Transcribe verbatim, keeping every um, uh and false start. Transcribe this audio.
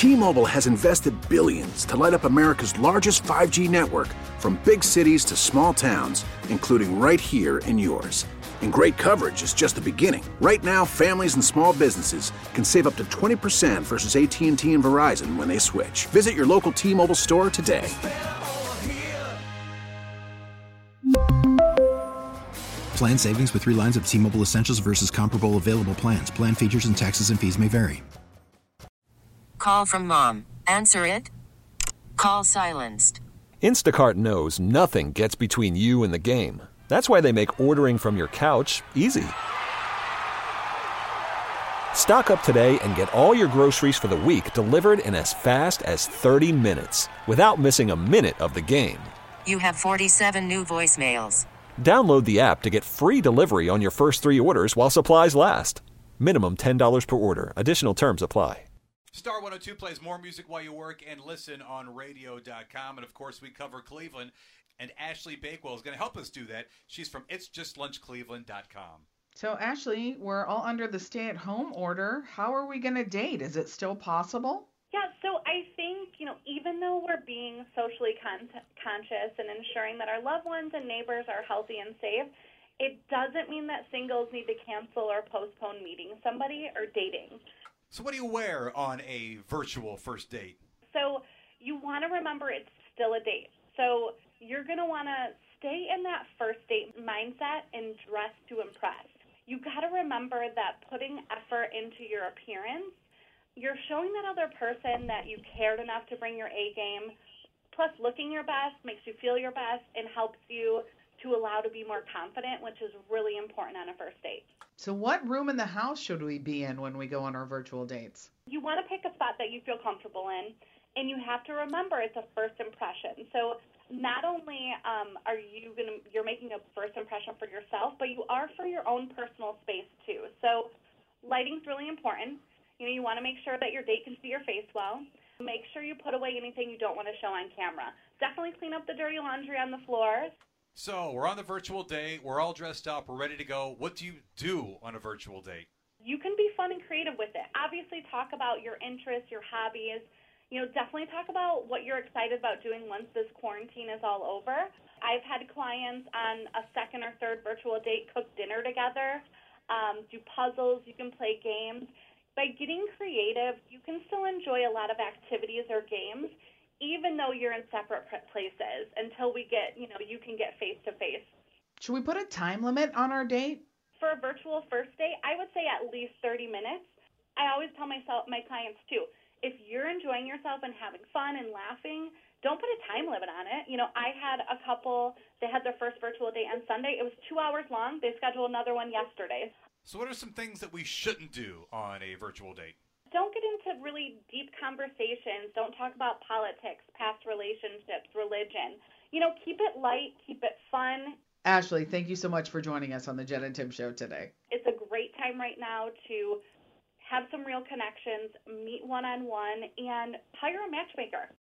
T-Mobile has invested billions to light up America's largest five G network, from big cities to small towns, including right here in yours. And great coverage is just the beginning. Right now, families and small businesses can save up to twenty percent versus A T and T and Verizon when they switch. Visit your local T-Mobile store today. Plan savings with three lines of T-Mobile Essentials versus comparable available plans. Plan features and taxes and fees may vary. Call from mom. Answer it. Call silenced. Instacart knows nothing gets between you and the game. That's why they make ordering from your couch easy. Stock up today and get all your groceries for the week delivered in as fast as thirty minutes without missing a minute of the game. You have forty-seven new voicemails. Download the app to get free delivery on your first three orders while supplies last. Minimum ten dollars per order. Additional terms apply. Star one oh two plays more music while you work and listen on radio dot com. And, of course, we cover Cleveland. And Ashley Bakewell is going to help us do that. She's from its just lunch cleveland dot com. So, Ashley, we're all under the stay-at-home order. How are we going to date? Is it still possible? Yeah, so I think, you know, even though we're being socially con- conscious and ensuring that our loved ones and neighbors are healthy and safe, it doesn't mean that singles need to cancel or postpone meeting somebody or dating. So what do you wear on a virtual first date? So you want to remember it's still a date. So you're going to want to stay in that first date mindset and dress to impress. You got to remember that putting effort into your appearance, you're showing that other person that you cared enough to bring your A game. Plus, looking your best makes you feel your best and helps you to allow to be more confident, which is really important on a first date. So what room in the house should we be in when we go on our virtual dates? You want to pick a spot that you feel comfortable in, and you have to remember it's a first impression. So not only um, are you going to, you're making a first impression for yourself, but you are for your own personal space too. So lighting's really important. You know, you want to make sure that your date can see your face well. Make sure you put away anything you don't want to show on camera. Definitely clean up the dirty laundry on the floors. So we're on the virtual date. We're all dressed up. We're ready to go. What do you do on a virtual date? You can be fun and creative with it. Obviously, talk about your interests, your hobbies. You know, definitely talk about what you're excited about doing once this quarantine is all over. I've had clients on a second or third virtual date cook dinner together, um, do puzzles. You can play games. By getting creative, you can still enjoy a lot of activities or games, even though you're in separate places, until we get, you know, you can get face-to-face. Should we put a time limit on our date? For a virtual first date, I would say at least thirty minutes. I always tell myself, my clients too, if you're enjoying yourself and having fun and laughing, don't put a time limit on it. You know, I had a couple, they had their first virtual date on Sunday. It was two hours long. They scheduled another one yesterday. So what are some things that we shouldn't do on a virtual date? Don't get into really deep conversations. Don't talk about politics, past relationships, religion. You know, keep it light, keep it fun. Ashley, thank you so much for joining us on the Jen and Tim Show today. It's a great time right now to have some real connections, meet one-on-one, and hire a matchmaker.